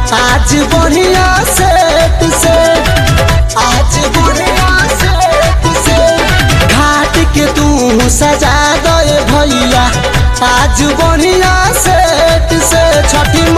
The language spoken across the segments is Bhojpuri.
आज बढ़िया सेट से, आज बढ़िया सेट से घाट के तू सजा दे भैया, आज बढ़िया सेट से। छठी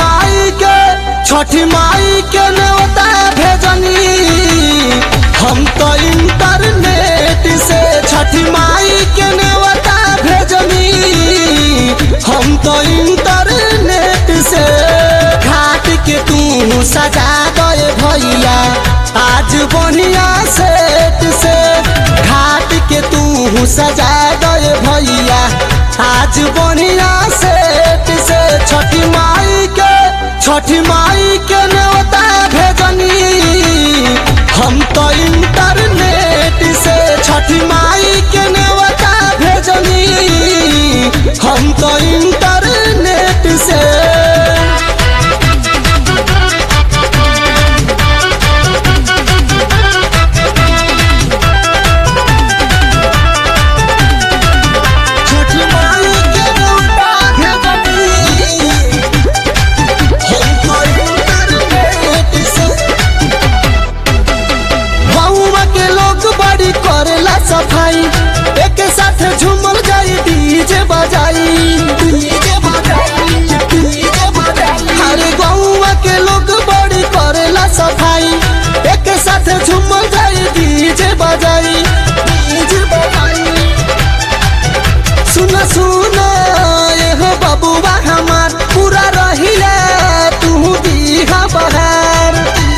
माई के न्योता भेजनी हम तो इंटरनेट से, छठी माई के न्योता भेजनी हम तो इंटरनेट से। घाट के तू सजा दे भैया, आज बढ़िया सेट से, घाट के तू सजा दे भैया, आज बढ़िया सेट से। छठी माई के न्योता भेजनी हम तो इंटरनेट से, छठी माई के न्योता भेजनी हम तो इंटरनेट से। सफाई एक साथ झूमल जाई, डीजे बजाई, डीजे बजाई, डीजे बजाई। हर गौवा के लोग बड़ी करेला सफाई, एक साथ झूमल जाई, डीजे बजाई, डीजे बजाई। सुन सुन एहो बबुआ हमार, पूरा रहिला तू दीहा बहार,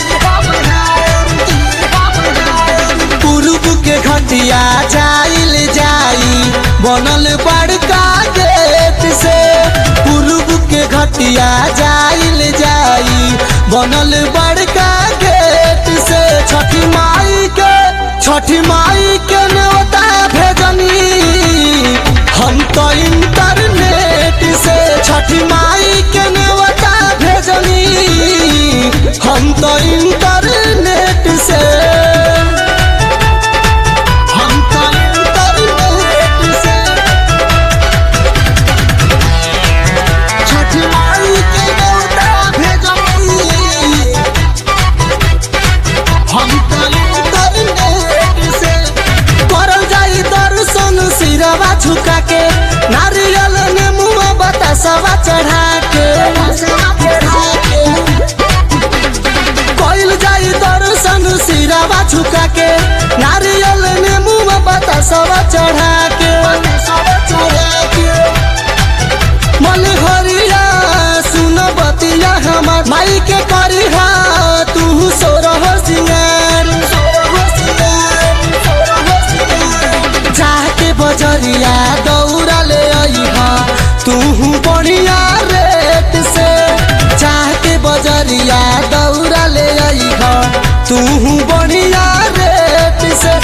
के घटिया जाइल जाई बनल बड़का गेट से, पूर्व के घटिया जाइल जाई बनल बड़का गेट से। छठी माई के न्योता भेजनी हम तो इंटरनेट से, छठी माई के न्योता भेजनी हम तो इंटरनेट से। झुका के नारियल ने मुँह बतासवा चढ़ा के, कोइल जाई दर्शन सिरावा झुका के, नारियल ने मुँह बतासवा चढ़ा के। मलहरिया सुन बतिया हमार, माई के करिहा तू सोरह सिंगार, जाके बजरिया दौड़ा ले अइहा तू बढ़िया रेट से, जाके बजरिया दौड़ा ले अइहा तू बढ़िया रेट से।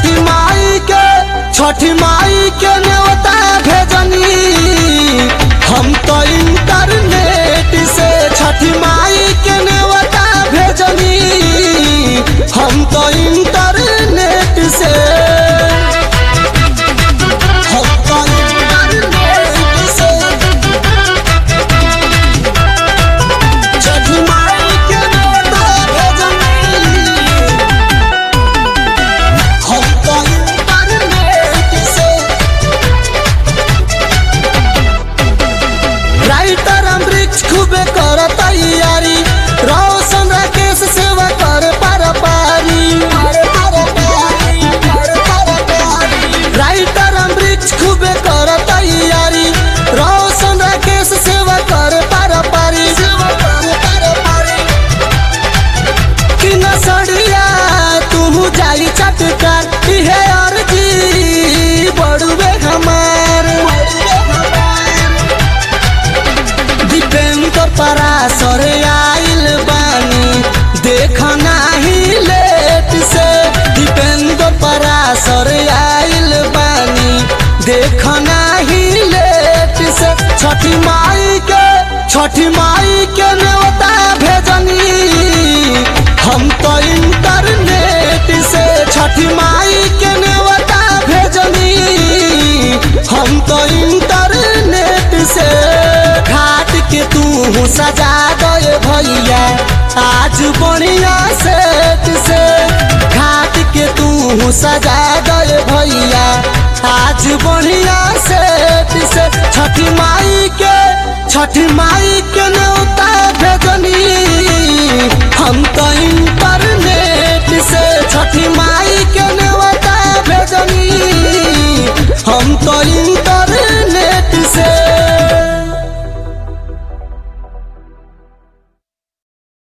छठी माई के न्योता भेजनी हम तो इंटरनेट से, छठी माई के न्योता भेजनी हम तो इंटरनेट से। तू सजा दे भैया आज बढ़िया सेट से। घाट के तू सजा दे भैया आज बढ़िया सेट से। छठी माई के